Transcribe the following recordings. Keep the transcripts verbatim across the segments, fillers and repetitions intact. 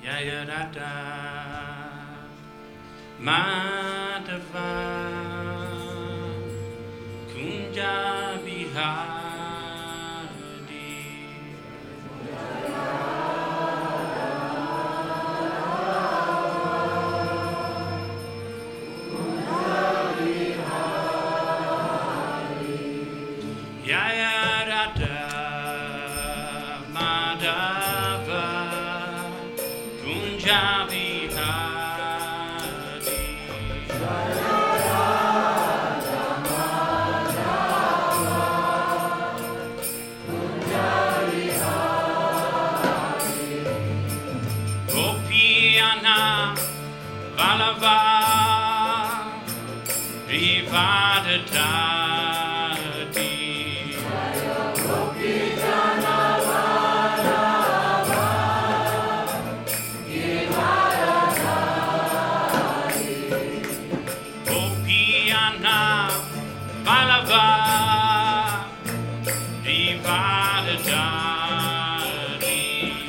Jaya Radha Madhava Kunja Bihari Jaya Radha Madhava Kunja Bihari Gopiyana Vallabha Vivadadati Gopiyana Vallabha Vivadadati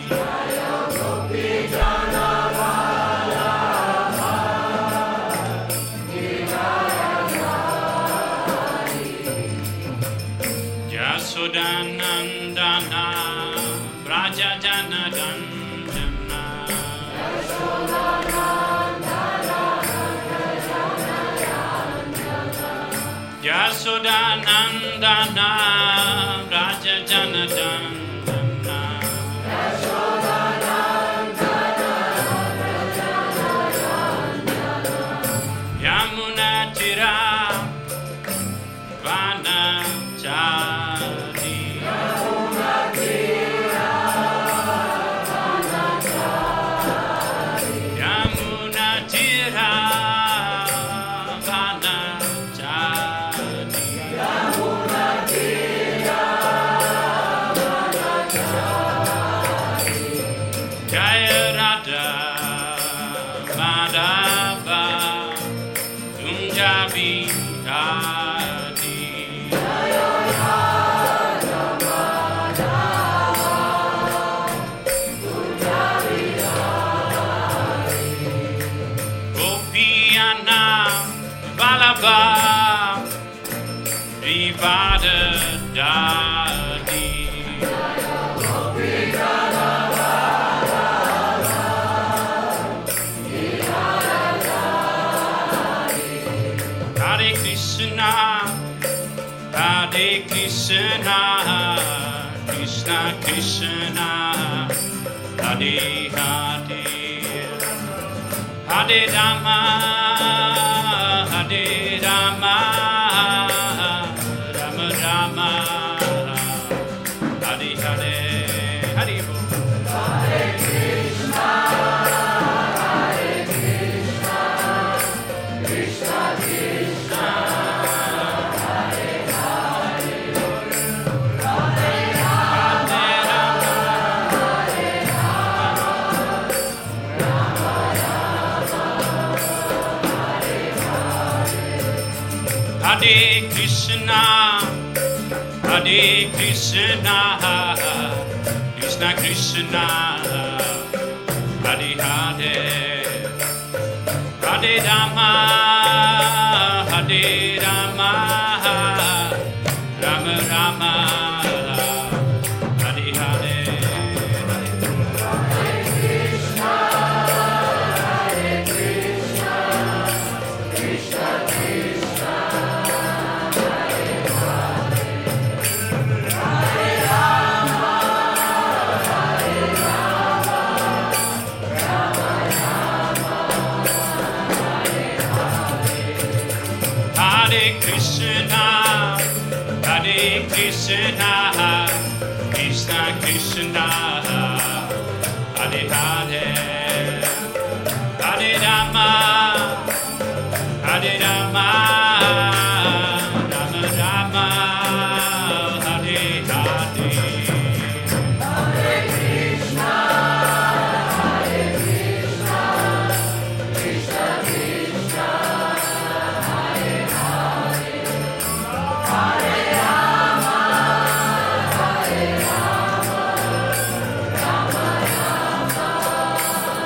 Yasodanandana Braja Janadandana Yasodanandana Braja Janadandana Yamuna Tira Vanachari Yamuna Tira Vanachari Jaya Radha Madhava Kunja Bihari Gopiyana Vallabha Vivadadati Hare Krishna Hare Krishna Krishna Krishna Hare Hare Hare Rama Hare Rama Rama Rama Hare Hare Hare Bol Hare Krishna, Hare Krishna, Krishna Krishna, Hare Hare, Hare Rama, Hare Rama, Rama Rama, Hare Hare. Hare Krishna, Hare Krishna, Krishna Krishna, Hare Hare, Hare Rama, Hare Rama, Rama Rama, Hare Hare. Hare Krishna, Hare Krishna, Krishna Krishna, Hare Hare, Hare Rama, Hare Rama, Rama Rama,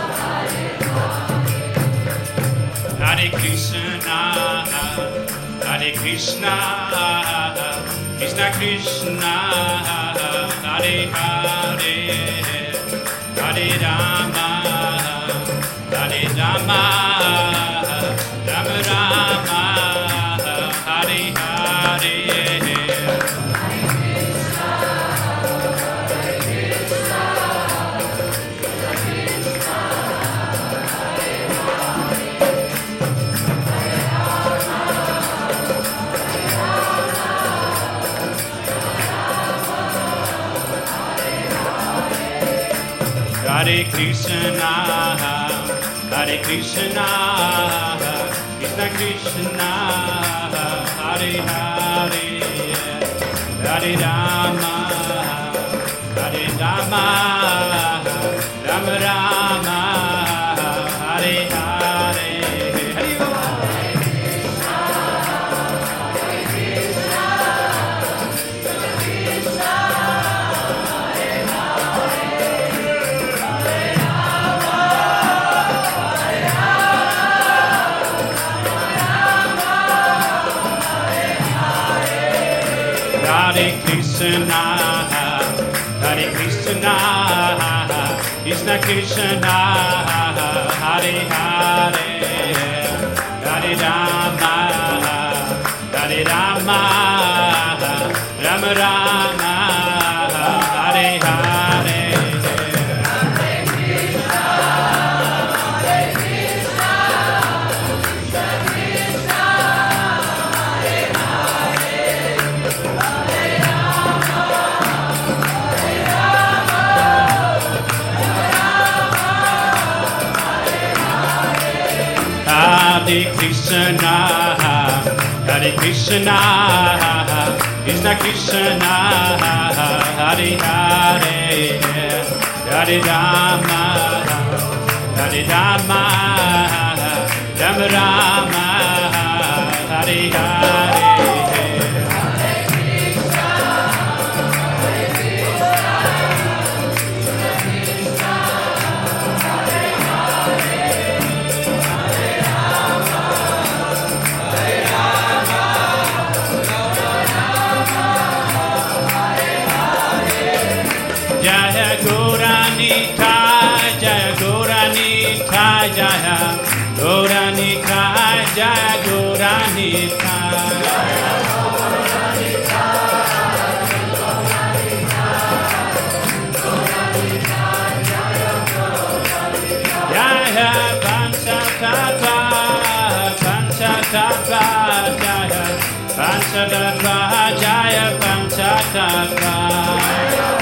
Krishna, Hare Krishna, Krishna Krishna, Hare Hare, Hare Rama, Hare Rama, Rama Rama, Hare Hare. Hare Krishna, Hare Krishna, Krishna Krishna, Hare Hare, Hare Rama, Hare Rama, Rama Rama, Hare Hare. Hare Krishna, Hare Krishna, Krishna Krishna, Hare Hare, Hare Rama, Hare Rama, Rama Rama, Hare Hare. Hare Krishna, Hare Krishna, Krishna Krishna, Hare Hare, Hare Rama, Hare Rama, Rama Rama, Hare Hare. Jaya Gauranika, Jaya Gauranika, Jaya Gauranika, Jaya Gauranika. Jaya Panchatattva, Panchatattva, Jaya Panchatattva, Jaya Panchatattva.